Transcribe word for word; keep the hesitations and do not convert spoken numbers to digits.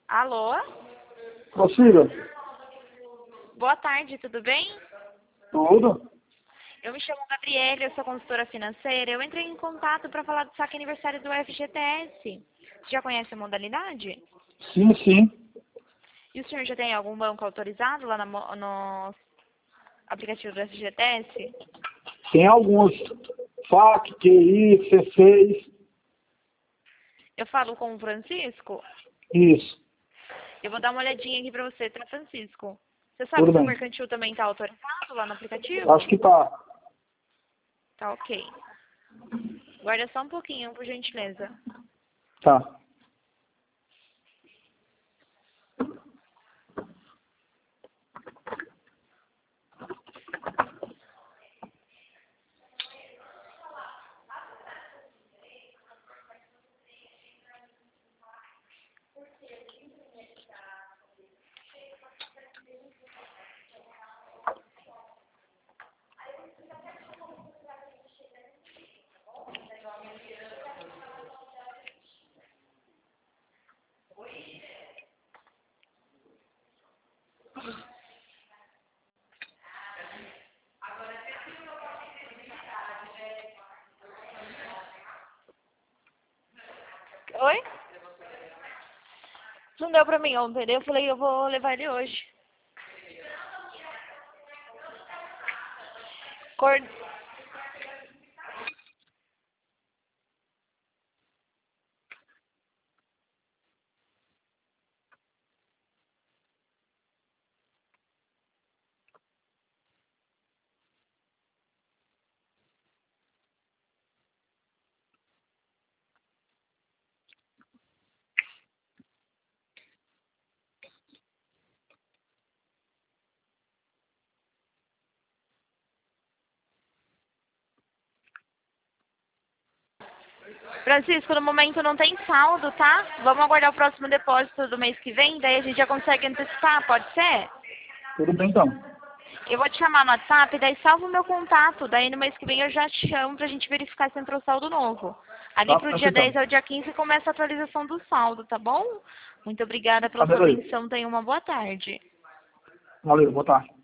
Alô? Prossiga. Boa tarde, tudo bem? Tudo? Eu me chamo Gabriela, eu sou consultora financeira. Eu entrei em contato para falar do saque aniversário do F G T S. Você já conhece a modalidade? Sim, sim. E o senhor já tem algum banco autorizado lá na mo- no aplicativo do F G T S? Tem alguns. F A C, Q I, C seis. Eu falo com o Francisco. Isso. Eu vou dar uma olhadinha aqui para você, tá, Francisco? Você sabe Tudo se o bem. mercantil também está autorizado lá no aplicativo? Acho que tá. Tá ok. Guarda só um pouquinho, por gentileza. Tá. Oi? Não deu pra mim ontem, eu falei, eu vou levar ele hoje. Cor... Francisco, no momento não tem saldo, tá? Vamos aguardar o próximo depósito do mês que vem, daí a gente já consegue antecipar, pode ser? Tudo bem então. Eu vou te chamar no WhatsApp, daí salva o meu contato, daí no mês que vem eu já te chamo pra gente verificar se entrou saldo novo. Ali Tá, pro pronto dia então. dez ao dia quinze começa a atualização do saldo, tá bom? Muito obrigada Tá, pela sua beleza. atenção, tenha uma boa tarde. Valeu, boa tarde.